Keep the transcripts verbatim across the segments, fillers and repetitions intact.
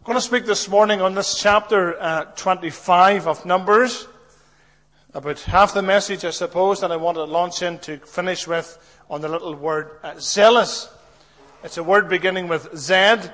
I'm going to speak this morning on this chapter uh, twenty-five of Numbers. About half the message, I suppose, that I want to launch in to finish with on the little word uh, zealous. It's a word beginning with Z,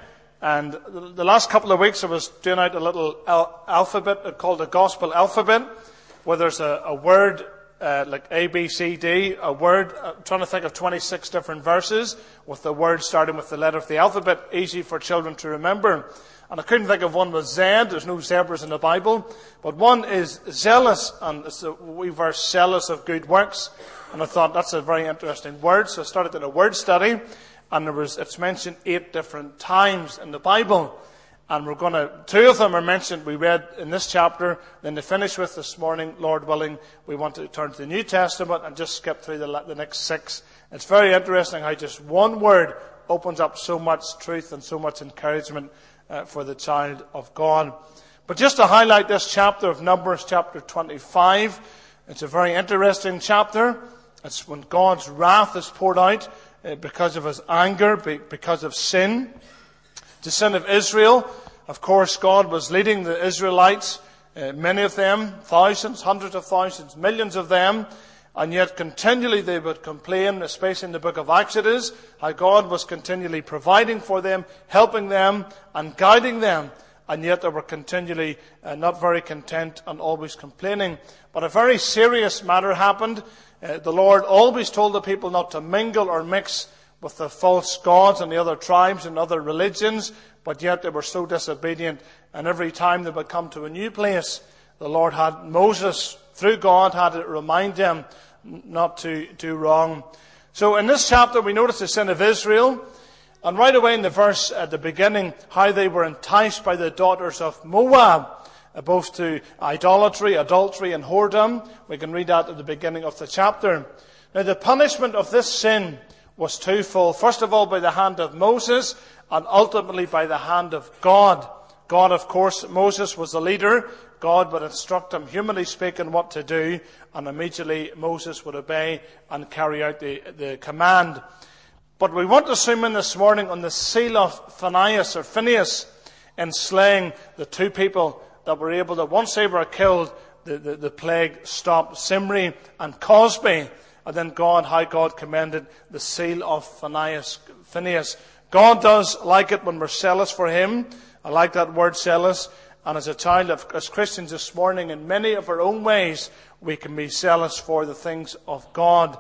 and the last couple of weeks I was doing out a little al- alphabet called the Gospel Alphabet, where there's a, a word uh, like A, B, C, D, a word, I'm trying to think of twenty-six different verses with the word starting with the letter of the alphabet, easy for children to remember. And I couldn't think of one with Z. There's no zebras in the Bible. But one is zealous, and it's a wee verse, zealous of good works. And I thought that's a very interesting word. So I started doing a word study, and there was, it's mentioned eight different times in the Bible. And we're going to, two of them are mentioned, we read in this chapter. Then to finish with this morning, Lord willing, we want to turn to the New Testament and just skip through the, the next six. It's very interesting how just one word opens up so much truth and so much encouragement Uh, for the child of God. But just to highlight this chapter of Numbers, chapter twenty-five, it's a very interesting chapter. It's when God's wrath is poured out uh, because of His anger, be, because of sin. The sin of Israel, of course, God was leading the Israelites, uh, many of them, thousands, hundreds of thousands, millions of them, and yet continually they would complain, especially in the book of Exodus, how God was continually providing for them, helping them, and guiding them. And yet they were continually uh, not very content and always complaining. But a very serious matter happened. Uh, the Lord always told the people not to mingle or mix with the false gods and the other tribes and other religions. But yet they were so disobedient. And every time they would come to a new place, the Lord had Moses, through God, had to remind them not to do wrong. So in this chapter we notice the sin of Israel, and right away in the verse at the beginning, how they were enticed by the daughters of Moab, both to idolatry, adultery and whoredom. We can read that at the beginning of the chapter. Now the punishment of this sin was twofold. First of all by the hand of Moses, and ultimately by the hand of God. God, of course, Moses was the leader. God would instruct him, humanly speaking, what to do, and immediately Moses would obey and carry out the, the command. But we want to zoom in this morning on the seal of Phinehas or Phinehas in slaying the two people that were able to, once they were killed, the, the, the plague stopped, Zimri and Cosby. And then God, how God commended the seal of Phinehas. Phinehas. God does like it when we're zealous for Him. I like that word, zealous. And as a child of, as Christians this morning, in many of our own ways, we can be zealous for the things of God.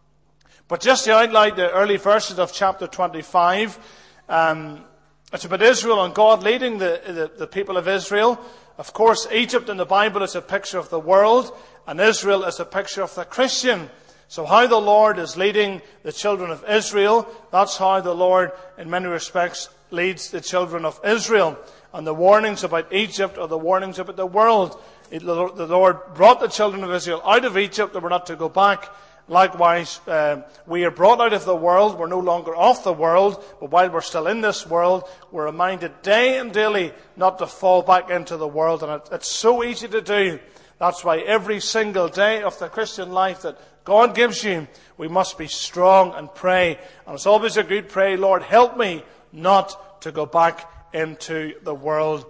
But just to outline the early verses of chapter twenty-five, um, it's about Israel and God leading the, the, the people of Israel. Of course, Egypt in the Bible is a picture of the world, and Israel is a picture of the Christian. So how the Lord is leading the children of Israel, that's how the Lord, in many respects, leads the children of Israel. And the warnings about Egypt are the warnings about the world. The Lord brought the children of Israel out of Egypt. They were not to go back. Likewise, uh, we are brought out of the world. We're no longer of the world. But while we're still in this world, we're reminded day and daily not to fall back into the world. And it, it's so easy to do. That's why every single day of the Christian life that God gives you, we must be strong and pray. And it's always a good pray, Lord, help me not to go back into the world.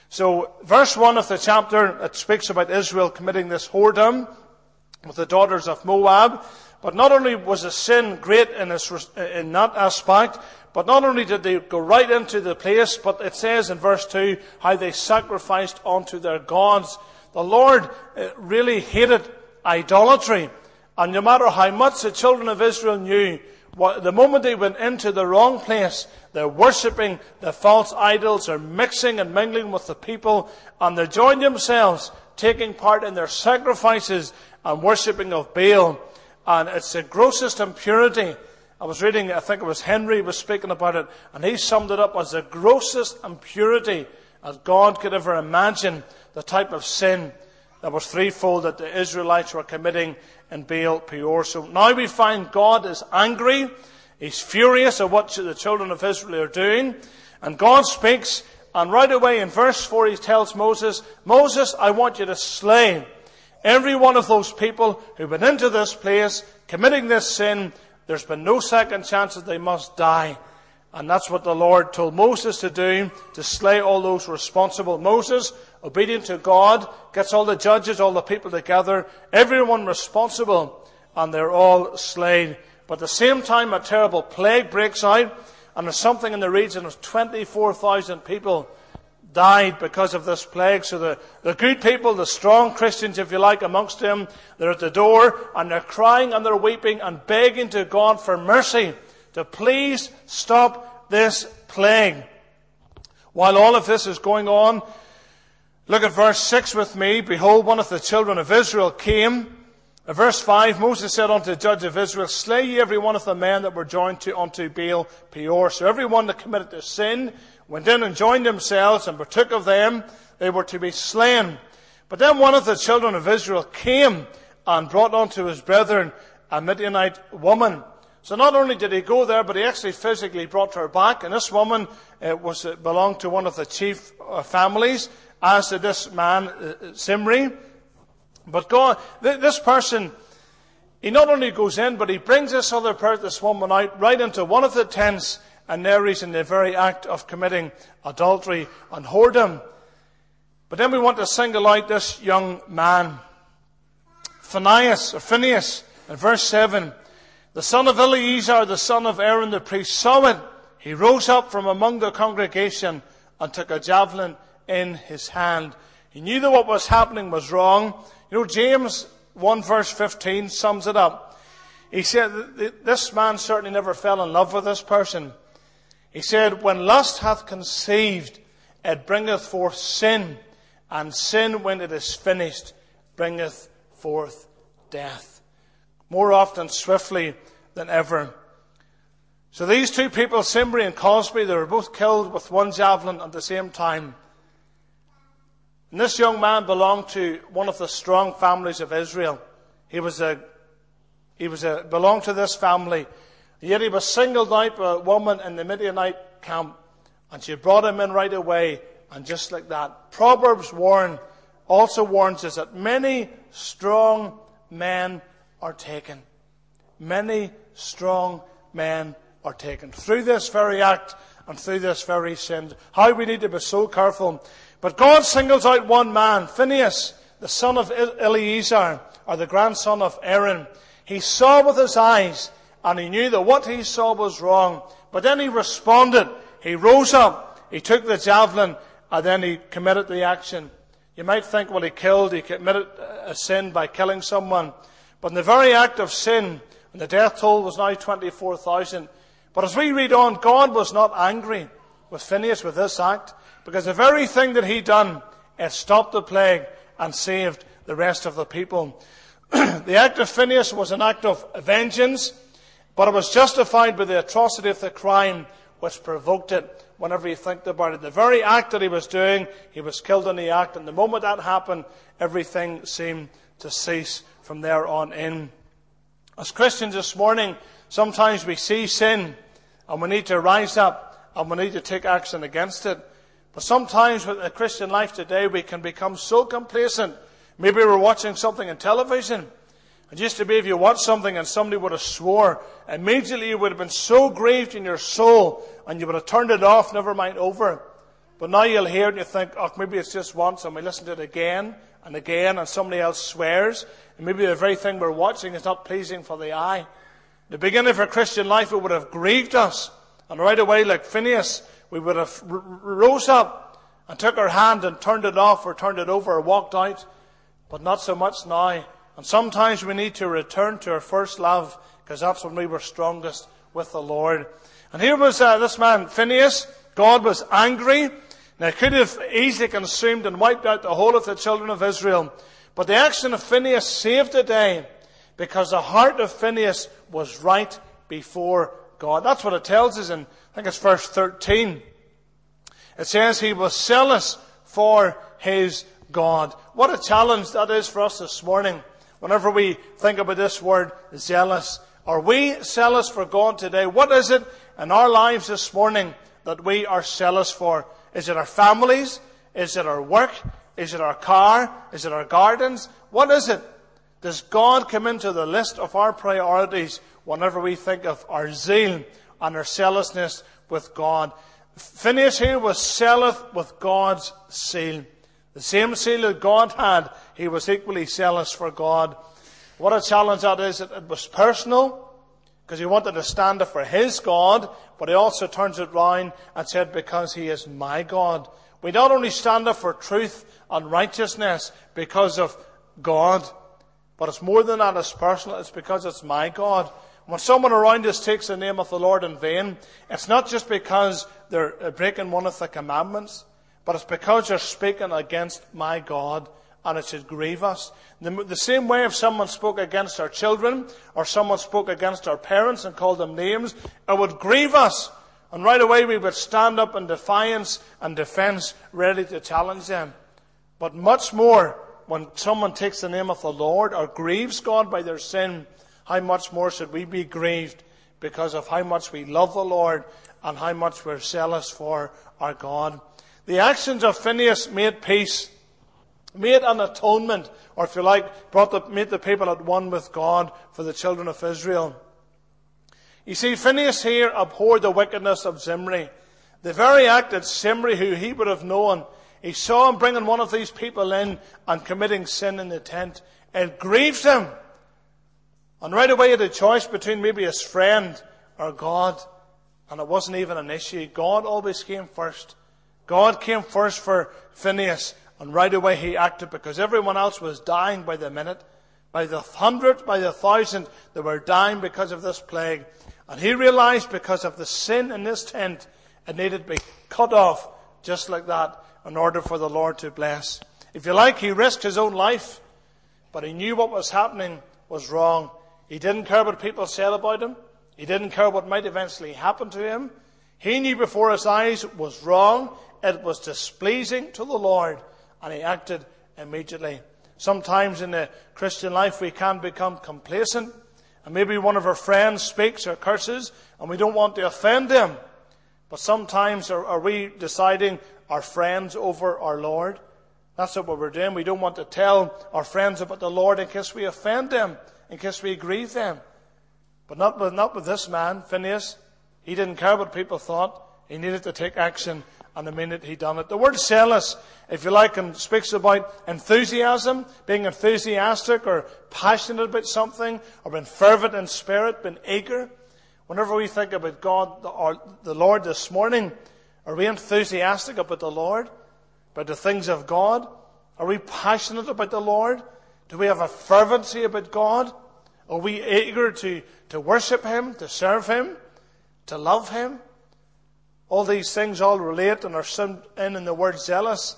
So verse one of the chapter, it speaks about Israel committing this whoredom with the daughters of Moab. But not only was the sin great in, this, in that aspect, but not only did they go right into the place, but it says in verse two how they sacrificed unto their gods. The Lord really hated idolatry. And no matter how much the children of Israel knew, the moment they went into the wrong place, they're worshipping the false idols, they're mixing and mingling with the people, and they join themselves, taking part in their sacrifices and worshipping of Baal. And it's the grossest impurity. I was reading, I think it was Henry was speaking about it, and he summed it up as the grossest impurity as God could ever imagine, the type of sin that was threefold that the Israelites were committing in Baal Peor. So now we find God is angry. He's furious at what the children of Israel are doing. And God speaks, and right away in verse four he tells Moses, Moses, I want you to slay every one of those people who went into this place committing this sin. There's been no second chance that they must die. And that's what the Lord told Moses to do, to slay all those responsible. Moses, obedient to God, gets all the judges, all the people together, everyone responsible, and they're all slain. But at the same time, a terrible plague breaks out, and there's something in the region of twenty-four thousand people died because of this plague. So the, the good people, the strong Christians, if you like, amongst them, they're at the door, and they're crying and they're weeping and begging to God for mercy, to please stop this plague. While all of this is going on, look at verse six with me. Behold, one of the children of Israel came. In verse five, Moses said unto the judge of Israel, slay ye every one of the men that were joined to unto Baal Peor. So every one that committed the sin went in and joined themselves and partook of them. They were to be slain. But then one of the children of Israel came and brought unto his brethren a Midianite woman. So not only did he go there, but he actually physically brought her back. And this woman uh, was uh, belonged to one of the chief uh, families, as did this man, uh, Zimri. But God, th- this person, he not only goes in, but he brings this other person, this woman out, right into one of the tents, and there he's in the very act of committing adultery and whoredom. But then we want to single out this young man, Phinehas, or Phinehas, in verse seven. The son of Eleazar, the son of Aaron the priest, saw it. He rose up from among the congregation and took a javelin in his hand. He knew that what was happening was wrong. You know, James one verse fifteen sums it up. He said, this man certainly never fell in love with this person. He said, when lust hath conceived, it bringeth forth sin, and sin, when it is finished, bringeth forth death. More often swiftly than ever. So these two people, Zimri and Cosby, they were both killed with one javelin at the same time. And this young man belonged to one of the strong families of Israel. He was a, he was a, belonged to this family. Yet he was singled out by a woman in the Midianite camp, and she brought him in right away, and just like that. Proverbs warn, also warns us that many strong men are taken. Many strong men are taken through this very act and through this very sin. How we need to be so careful. But God singles out one man, Phinehas, the son of Eleazar, or the grandson of Aaron. He saw with his eyes, and he knew that what he saw was wrong. But then he responded. He rose up, he took the javelin, and then he committed the action. You might think, well, he killed, he committed a sin by killing someone. But in the very act of sin, and the death toll was now twenty-four thousand. But as we read on, God was not angry with Phinehas with this act, because the very thing that he done, it stopped the plague and saved the rest of the people. The act of Phinehas was an act of vengeance, but it was justified by the atrocity of the crime which provoked it. Whenever you think about it, the very act that he was doing, he was killed in the act, and the moment that happened, everything seemed to cease from there on in. As Christians this morning, sometimes we see sin and we need to rise up and we need to take action against it. But sometimes with the Christian life today, we can become so complacent. Maybe we're watching something on television. It used to be if you watched something and somebody would have swore, immediately you would have been so grieved in your soul and you would have turned it off, never mind over. But now you'll hear it and you think, oh, maybe it's just once, and we listen to it again and again, and somebody else swears, and maybe the very thing we're watching is not pleasing for the eye. The beginning of our Christian life, it would have grieved us, and right away, like Phinehas, we would have r- rose up and took our hand and turned it off or turned it over or walked out, but not so much now. And sometimes we need to return to our first love, because that's when we were strongest with the Lord. And here was uh, this man, Phinehas. God was angry. Now, it could have easily consumed and wiped out the whole of the children of Israel. But the action of Phinehas saved the day, because the heart of Phinehas was right before God. That's what it tells us in, I think it's verse thirteen. It says he was zealous for his God. What a challenge that is for us this morning. Whenever we think about this word, zealous. Are we zealous for God today? What is it in our lives this morning that we are zealous for? Is it our families? Is it our work? Is it our car? Is it our gardens? What is it? Does God come into the list of our priorities whenever we think of our zeal and our zealousness with God. Phinehas here was zealous with God's seal. The same seal that God had, he was equally zealous for God. What a challenge that is. It, it was personal, because he wanted to stand up for his God, but he also turns it round and said, because he is my God. We not only stand up for truth and righteousness because of God, but it's more than that, it's personal. It's because it's my God. When someone around us takes the name of the Lord in vain, it's not just because they're breaking one of the commandments, but it's because they're speaking against my God, and it should grieve us. The, the same way if someone spoke against our children, or someone spoke against our parents and called them names, it would grieve us. And right away we would stand up in defiance and defense, ready to challenge them. But much more, when someone takes the name of the Lord or grieves God by their sin, how much more should we be grieved because of how much we love the Lord and how much we're zealous for our God. The actions of Phinehas made peace, made an atonement, or if you like, brought the, made the people at one with God for the children of Israel. You see, Phinehas here abhorred the wickedness of Zimri. The very act that Zimri, who he would have known, he saw him bringing one of these people in and committing sin in the tent. It grieved him. And right away he had a choice between maybe his friend or God. And it wasn't even an issue. God always came first. God came first for Phinehas. And right away he acted, because everyone else was dying by the minute. By the hundred, by the thousand, they were dying because of this plague. And he realized because of the sin in this tent, it needed to be cut off just like that in order for the Lord to bless. If you like, he risked his own life, but he knew what was happening was wrong. He didn't care what people said about him. He didn't care what might eventually happen to him. He knew before his eyes it was wrong. It was displeasing to the Lord, and he acted immediately. Sometimes in the Christian life we can become complacent, and maybe one of our friends speaks or curses, and we don't want to offend them. But sometimes are, are we deciding our friends over our Lord? That's what we're doing. We don't want to tell our friends about the Lord in case we offend them, in case we grieve them. But not with, not with this man, Phinehas. He didn't care what people thought. He needed to take action, and the minute he done it. The word zealous, if you like, and speaks about enthusiasm, being enthusiastic or passionate about something, or being fervent in spirit, being eager. Whenever we think about God or the Lord this morning, are we enthusiastic about the Lord? About the things of God? Are we passionate about the Lord? Do we have a fervency about God? Are we eager to, to worship Him, to serve Him, to love Him? All these things all relate and are summed in in the word zealous.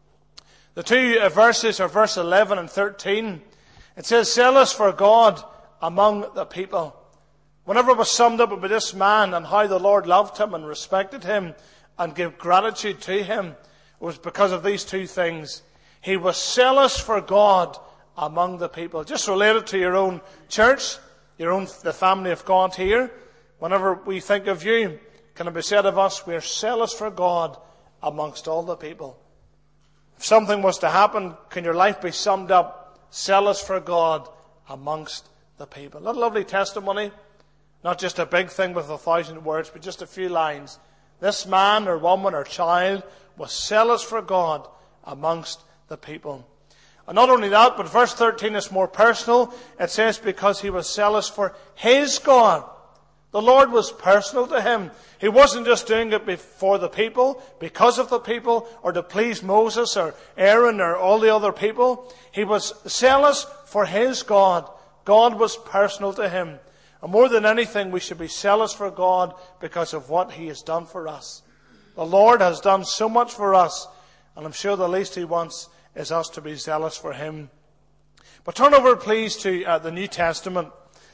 The two verses are verse eleven and thirteen. It says, zealous for God among the people. Whenever it was summed up about this man and how the Lord loved him and respected him and gave gratitude to him, it was because of these two things. He was zealous for God among the people. Just relate it to your own church, your own, the family of God here. Whenever we think of you, can it be said of us, we are zealous for God amongst all the people? If something was to happen, can your life be summed up, zealous for God amongst the people? Not a lovely testimony, not just a big thing with a thousand words, but just a few lines. This man or woman or child was zealous for God amongst the people. And not only that, but verse thirteen is more personal. It says because he was zealous for his God. The Lord was personal to him. He wasn't just doing it before the people, because of the people, or to please Moses or Aaron or all the other people. He was zealous for his God. God was personal to him. And more than anything, we should be zealous for God because of what He has done for us. The Lord has done so much for us, and I'm sure the least He wants is us to be zealous for Him. But turn over, please, to uh, the New Testament.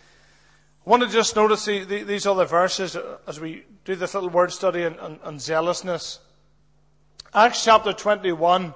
I want to just notice the, the, these other verses as we do this little word study on, on, on zealousness. Acts chapter twenty-one.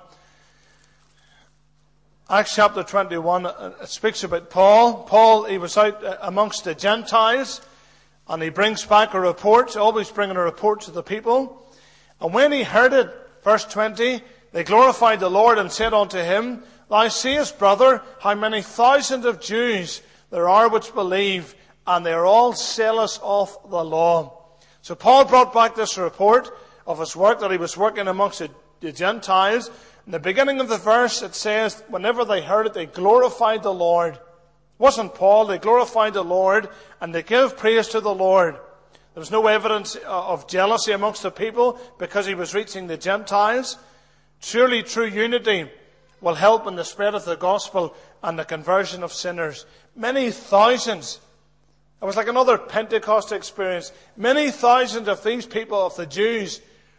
Acts chapter twenty-one, it speaks about Paul. Paul, he was out amongst the Gentiles, and he brings back a report, always bringing a report to the people. And when he heard it, verse twenty, they glorified the Lord and said unto him, Thou seest, brother, how many thousands of Jews there are which believe, and they are all zealous of the law. So Paul brought back this report of his work, that he was working amongst the, the Gentiles. In the beginning of the verse, it says, whenever they heard it, they glorified the Lord. It wasn't Paul, they glorified the Lord, and they gave praise to the Lord. There was no evidence of jealousy amongst the people because he was reaching the Gentiles. Surely true unity will help in the spread of the gospel and the conversion of sinners. Many thousands, it was like another Pentecost experience, many thousands of these people, of the Jews,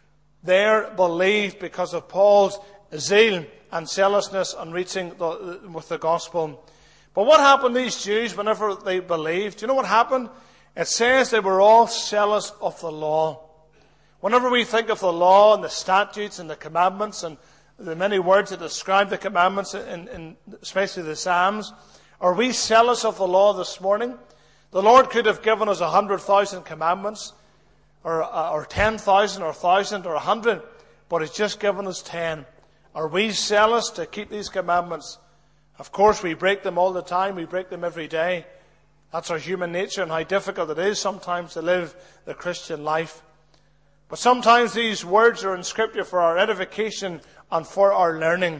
there believed because of Paul's zeal and zealousness on reaching the, with the gospel. But what happened to these Jews whenever they believed? Do you know what happened? It says they were all zealous of the law. Whenever we think of the law and the statutes and the commandments and the many words that describe the commandments, in, in especially the Psalms, are we zealous of the law this morning? The Lord could have given us a hundred thousand commandments, or, or ten thousand, or a thousand, or a hundred, but He's just given us ten. Are we zealous to keep these commandments? Of course, we break them all the time. We break them every day. That's our human nature, and how difficult it is sometimes to live the Christian life. But sometimes these words are in Scripture for our edification and for our learning.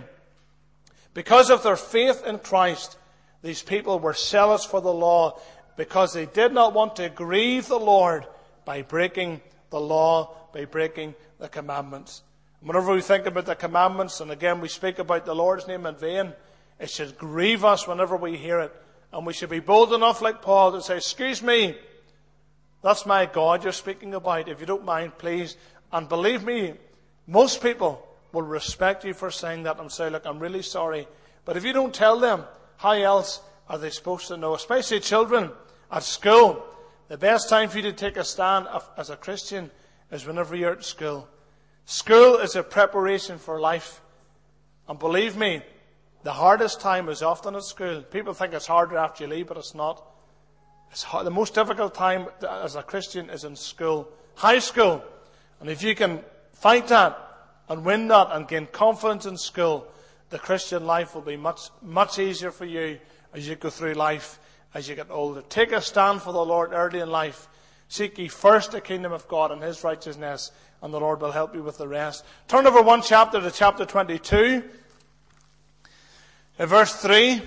Because of their faith in Christ, these people were zealous for the law, because they did not want to grieve the Lord by breaking the law, by breaking the commandments. Whenever we think about the commandments, and again we speak about the Lord's name in vain, it should grieve us whenever we hear it. And we should be bold enough, like Paul, to say, excuse me, that's my God you're speaking about. If you don't mind, please. And believe me, most people will respect you for saying that and say, look, I'm really sorry. But if you don't tell them, how else are they supposed to know? Especially children at school. The best time for you to take a stand as a Christian is whenever you're at school. School is a preparation for life. And believe me, the hardest time is often at school. People think it's harder after you leave, but it's not. It's hard. The most difficult time as a Christian is in school, high school. And if you can fight that and win that and gain confidence in school, the Christian life will be much, much easier for you as you go through life as you get older. Take a stand for the Lord early in life. Seek ye first the kingdom of God and His righteousness, and the Lord will help you with the rest. Turn over one chapter to chapter twenty-two. In verse three,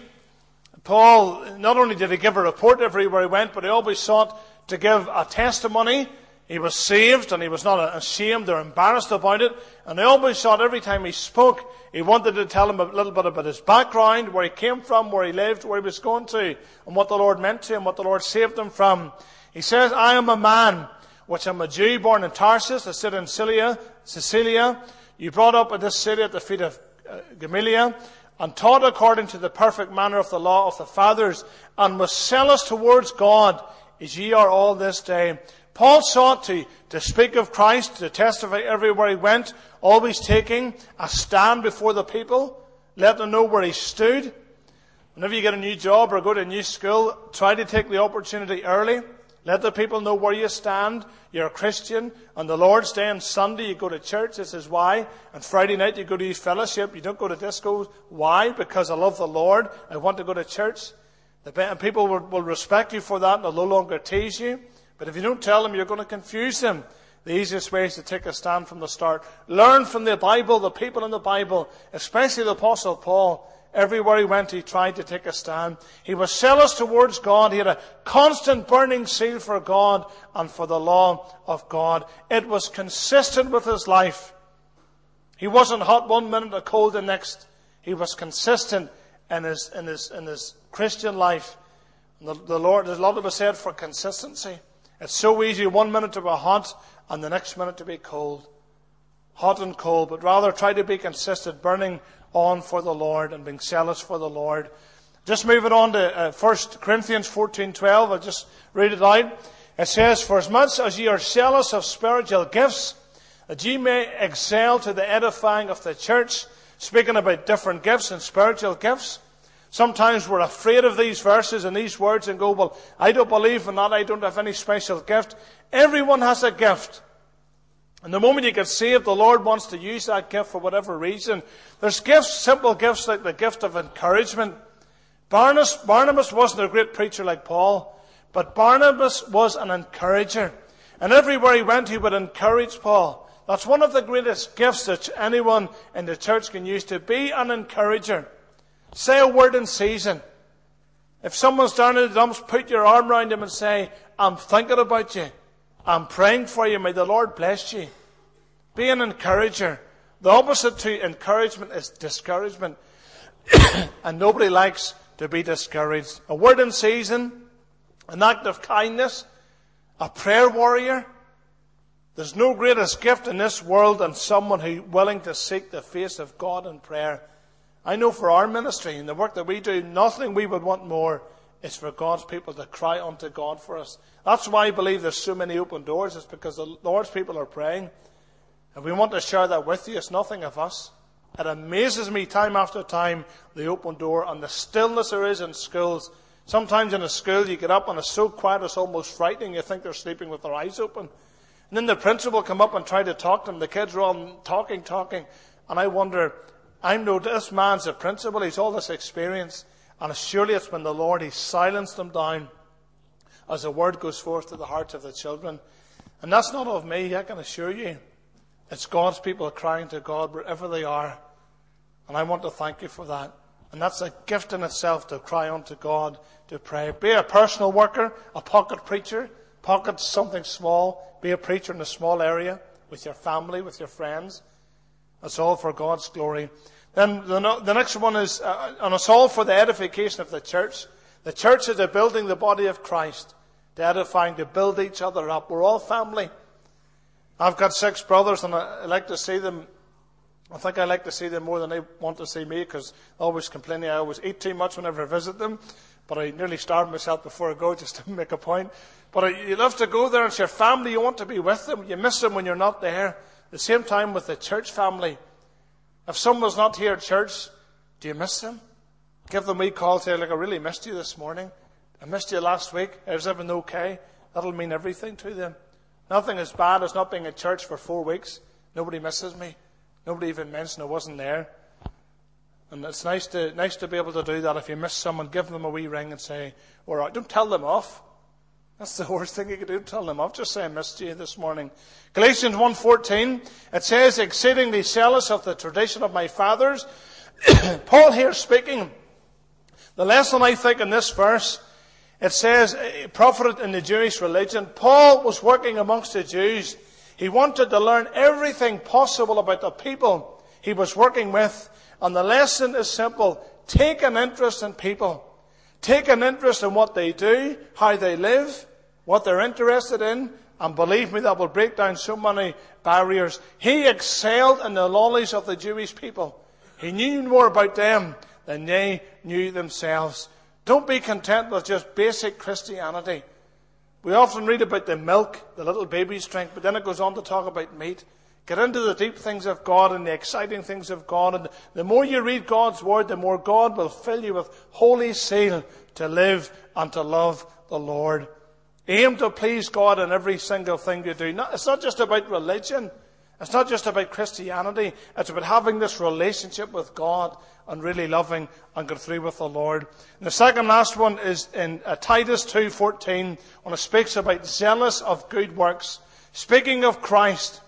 Paul, not only did he give a report everywhere he went, but he always sought to give a testimony. He was saved, and he was not ashamed or embarrassed about it. And he always sought, every time he spoke, he wanted to tell him a little bit about his background, where he came from, where he lived, where he was going to, and what the Lord meant to him, what the Lord saved him from. He says, I am a man, which am a Jew, born in Tarsus, a city in Cilicia, Sicilia. You brought up at this city at the feet of uh, Gamaliel, and taught according to the perfect manner of the law of the fathers, and was zealous towards God, as ye are all this day. Paul sought to, to speak of Christ, to testify everywhere he went, always taking a stand before the people, let them know where he stood. Whenever you get a new job or go to a new school, try to take the opportunity early. Let the people know where you stand. You're a Christian. On the Lord's Day and Sunday, you go to church. This is why. And Friday night, you go to youth fellowship. You don't go to discos. Why? Because I love the Lord. I want to go to church. The people will, will respect you for that, and they'll no longer tease you. But if you don't tell them, you're going to confuse them. The easiest way is to take a stand from the start. Learn from the Bible, the people in the Bible, especially the Apostle Paul. Everywhere he went, he tried to take a stand. He was zealous towards God. He had a constant burning zeal for God and for the law of God. It was consistent with his life. He wasn't hot one minute and cold the next. He was consistent in his, in his, in his Christian life. And the, the Lord, there's a lot of us said for consistency. It's so easy one minute to be hot and the next minute to be cold. Hot and cold, but rather try to be consistent, burning on for the Lord and being zealous for the Lord. Just moving on to uh, First Corinthians fourteen twelve. I'll just read it out. It says, for as much as ye are zealous of spiritual gifts, that ye may excel to the edifying of the church. Speaking about different gifts and spiritual gifts. Sometimes we're afraid of these verses and these words and go, well, I don't believe in that. I don't have any special gift. Everyone has a gift. And the moment you get saved, the Lord wants to use that gift for whatever reason. There's gifts, simple gifts like the gift of encouragement. Barnabas, Barnabas wasn't a great preacher like Paul, but Barnabas was an encourager. And everywhere he went, he would encourage Paul. That's one of the greatest gifts that anyone in the church can use, to be an encourager. Say a word in season. If someone's down in the dumps, put your arm around them and say, I'm thinking about you. I'm praying for you. May the Lord bless you. Be an encourager. The opposite to encouragement is discouragement. And nobody likes to be discouraged. A word in season, an act of kindness, a prayer warrior. There's no greatest gift in this world than someone who's willing to seek the face of God in prayer. I know for our ministry and the work that we do, nothing we would want more is for God's people to cry unto God for us. That's why I believe there's so many open doors. It's because the Lord's people are praying. And we want to share that with you. It's nothing of us. It amazes me time after time, the open door and the stillness there is in schools. Sometimes in a school you get up and it's so quiet it's almost frightening. You think they're sleeping with their eyes open. And then the principal come up and try to talk to them. The kids are all talking, talking. And I wonder, I know this man's a principal. He's all this experience. And surely it's when the Lord, He silenced them down as the word goes forth to the hearts of the children. And that's not of me, I can assure you. It's God's people crying to God wherever they are. And I want to thank you for that. And that's a gift in itself, to cry unto God, to pray. Be a personal worker, a pocket preacher. Pocket something small. Be a preacher in a small area with your family, with your friends. That's all for God's glory. Then the, the next one is, uh, and it's all for the edification of the church. The church is the building the body of Christ, to edifying, to build each other up. We're all family. I've got six brothers, and I like to see them. I think I like to see them more than they want to see me, because I always complaining I always eat too much whenever I visit them. But I nearly starve myself before I go, just to make a point. But I, you love to go there, and it's your family. You want to be with them. You miss them when you're not there. At the same time with the church family. If someone's not here at church, do you miss them? Give them a wee call, say, like, I really missed you this morning. I missed you last week. Is everything okay? That'll mean everything to them. Nothing as bad as not being at church for four weeks. Nobody misses me. Nobody even mentioned I wasn't there. And it's nice to nice to be able to do that. If you miss someone, give them a wee ring and say, all right, don't tell them off. That's the worst thing you could do, tell them off. Just say, I missed you this morning. Galatians one fourteen, it says, exceedingly zealous of the tradition of my fathers. Paul here speaking. The lesson, I think, in this verse, it says, profited in the Jewish religion. Paul was working amongst the Jews. He wanted to learn everything possible about the people he was working with. And the lesson is simple. Take an interest in people. Take an interest in what they do, how they live, what they're interested in. And believe me, that will break down so many barriers. He excelled in the knowledge of the Jewish people. He knew more about them than they knew themselves. Don't be content with just basic Christianity. We often read about the milk the little babies drink, but then it goes on to talk about meat. Get into the deep things of God and the exciting things of God. And the more you read God's Word, the more God will fill you with holy zeal to live and to love the Lord. Aim to please God in every single thing you do. It's not just about religion. It's not just about Christianity. It's about having this relationship with God and really loving and going through with the Lord. And the second last one is in uh, Titus two fourteen, when it speaks about zealous of good works. Speaking of Christ,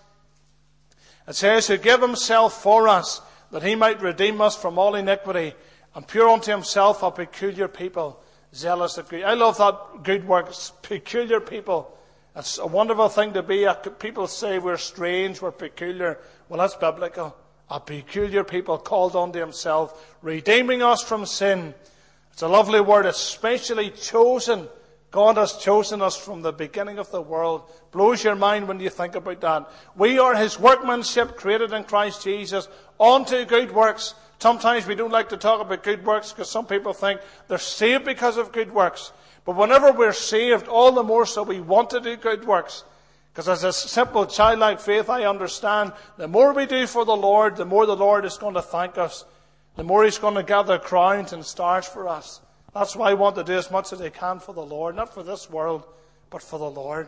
it says, who gave himself for us, that he might redeem us from all iniquity, and pure unto himself a peculiar people, zealous of good. I love that good works, peculiar people. It's a wonderful thing to be. People say we're strange, we're peculiar. Well, that's biblical. A peculiar people called unto himself, redeeming us from sin. It's a lovely word, especially chosen. God has chosen us from the beginning of the world. Blows your mind when you think about that. We are his workmanship created in Christ Jesus unto good works. Sometimes we don't like to talk about good works because some people think they're saved because of good works. But whenever we're saved, all the more so we want to do good works. Because as a simple childlike faith, I understand the more we do for the Lord, the more the Lord is going to thank us. The more he's going to gather crowns and stars for us. That's why I want to do as much as I can for the Lord. Not for this world, but for the Lord.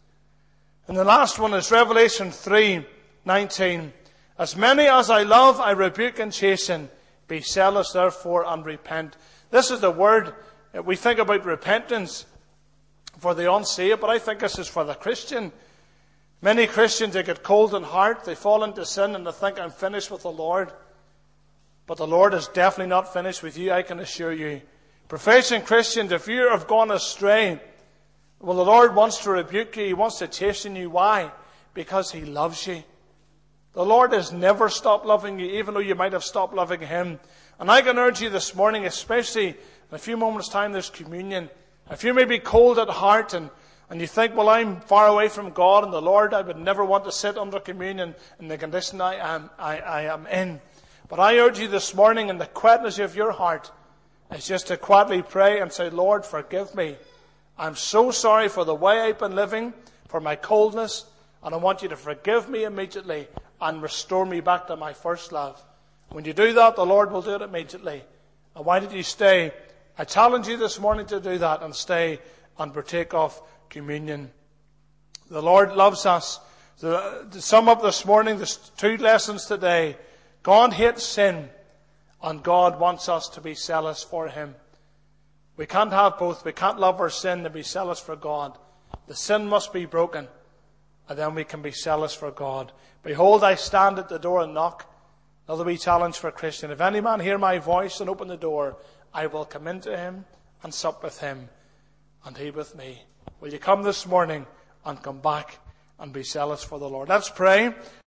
And the last one is Revelation three nineteen. As many as I love, I rebuke and chasten. Be zealous, therefore, and repent. This is the word. We think about repentance for the unsaved, but I think this is for the Christian. Many Christians, they get cold in heart, they fall into sin and they think, I'm finished with the Lord. But the Lord is definitely not finished with you, I can assure you. Professing Christians, if you have gone astray, well, the Lord wants to rebuke you, He wants to chasten you. Why? Because He loves you. The Lord has never stopped loving you, even though you might have stopped loving Him. And I can urge you this morning, especially in a few moments' time, there's communion. If you may be cold at heart and, and you think, well, I'm far away from God and the Lord, I would never want to sit under communion in the condition I am, I, I am in. But I urge you this morning, in the quietness of your heart, is just to quietly pray and say, Lord, forgive me. I'm so sorry for the way I've been living, for my coldness, and I want you to forgive me immediately and restore me back to my first love. When you do that, the Lord will do it immediately. And why did you stay? I challenge you this morning to do that and stay and partake of communion. The Lord loves us. To sum up this morning, there's two lessons today. God hates sin, and God wants us to be zealous for Him. We can't have both. We can't love our sin and be zealous for God. The sin must be broken, and then we can be zealous for God. Behold, I stand at the door and knock. Another wee challenge for a Christian. If any man hear my voice and open the door, I will come into him and sup with him, and he with me. Will you come this morning and come back and be zealous for the Lord? Let's pray.